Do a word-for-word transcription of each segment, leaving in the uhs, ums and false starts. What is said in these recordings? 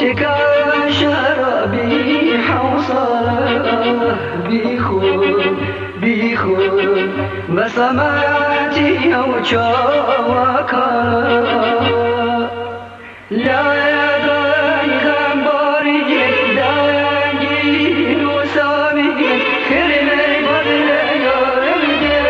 بك شرابي حوصله بيخون بيخون بسماتي أو شواكا لا يدعي غنباري دايي وسامي كرمي بدل يارمدي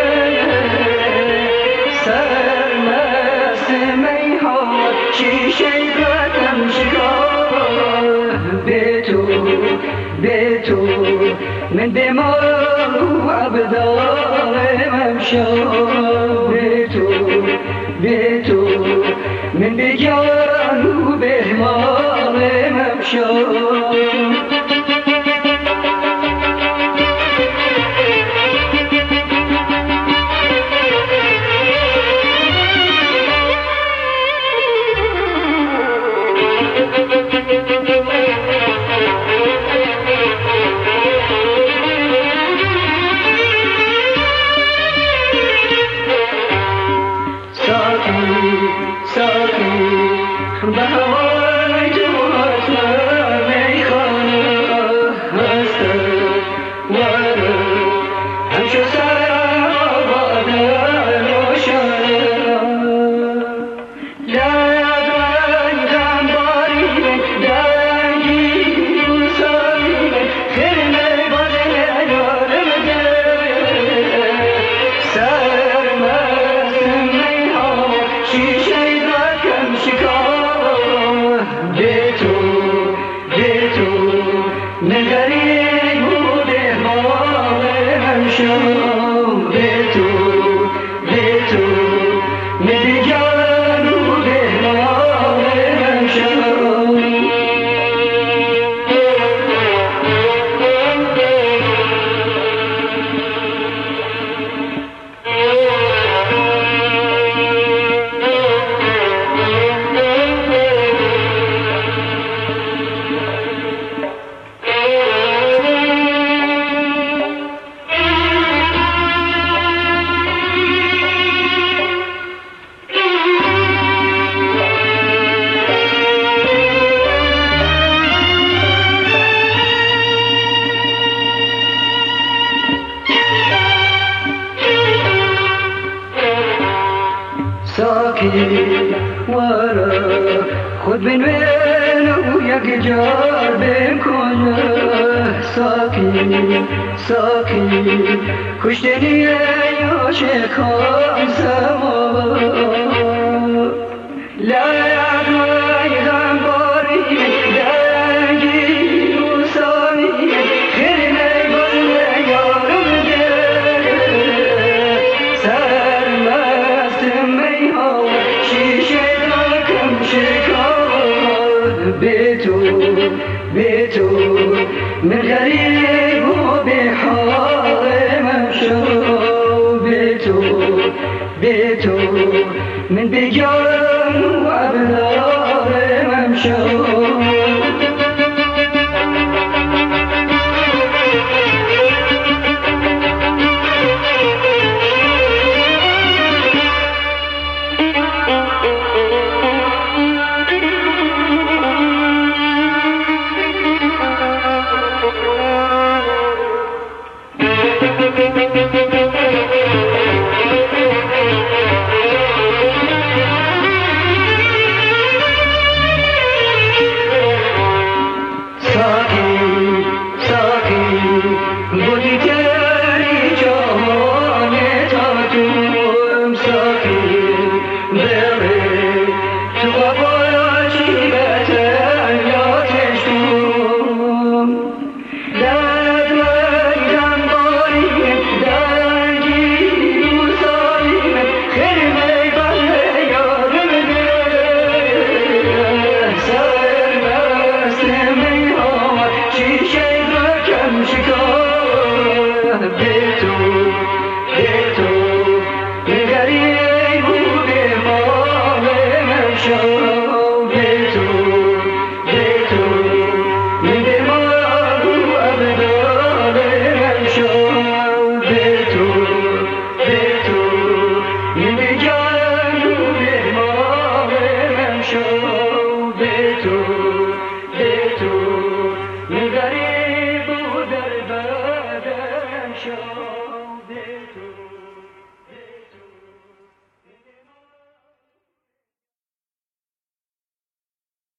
سرمسمي هوا شيشي قدم شكار بيتو بيتو من دمار وعبدال ممشى بيتو بيتو من بجان وبهمال ممشى بهواي جوات ميخانة هستر وانا همشو سابانا روشانا لا يدعي غنباري دايي وسامي خيرني بدل يارمدي سرمسمي هوا شيشي دكم شكار بيتو بيتو من غريب وبهمال همشى بيتو بيتو من بجان وبهمال همشى ساكي ورا خد من وينه ويقجار بكل ساكي ساكي كشتني يا شيخان سما لا يدعي غنباري دايي وسامي خيرني بدل يارمدي سرمسمي هوا شيشي دكم شكار بيتو بيتو من غريب وبحال ممشى بيتو بيتو من بجان وعبدال ممشى تو